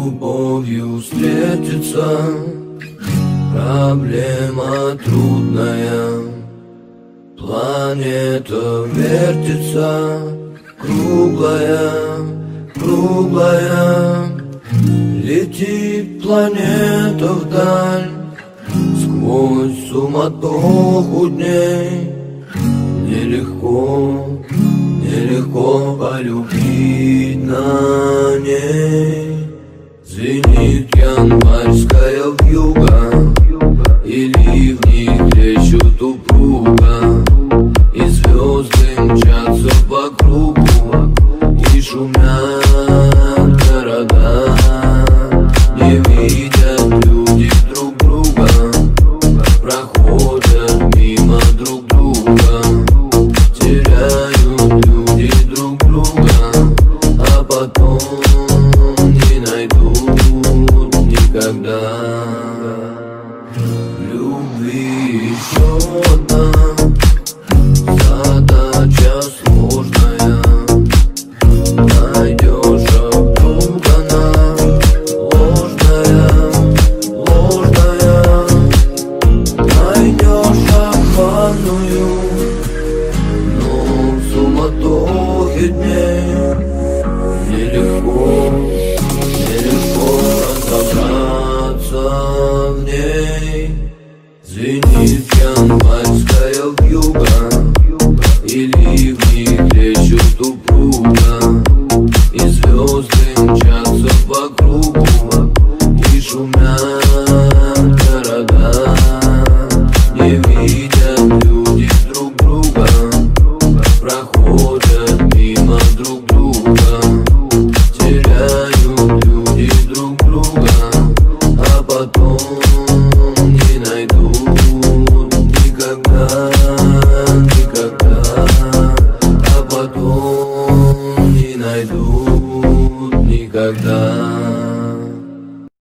любовью встретиться. Проблема трудная, планета вертится, круглая, круглая. Летит планета вдаль, сквозь суматоху дней. Нелегко, нелегко полюбить на ней. Звенит январская вьюга, и ливни трещут упруго, и звезды мчатся по кругу, и шумят города. Не видят люди друг друга, проходят мимо друг друга. Теряют люди друг друга, а потом не найдут никогда. Любви еще одна задача сложная. Найдешь, а вдруг она ложная, ложная. Найдешь обманную, но в суматохе дней нелегко, нелегко разобраться в ней. Звенит январская вьюга, и ливни трещут упруго, и звезды мчатся по кругу, и шумят города. Не видят люди друг друга, проходят мимо друг друга. Теряют люди друг друга, а потом не найдут никогда, никогда. А потом не найдут никогда.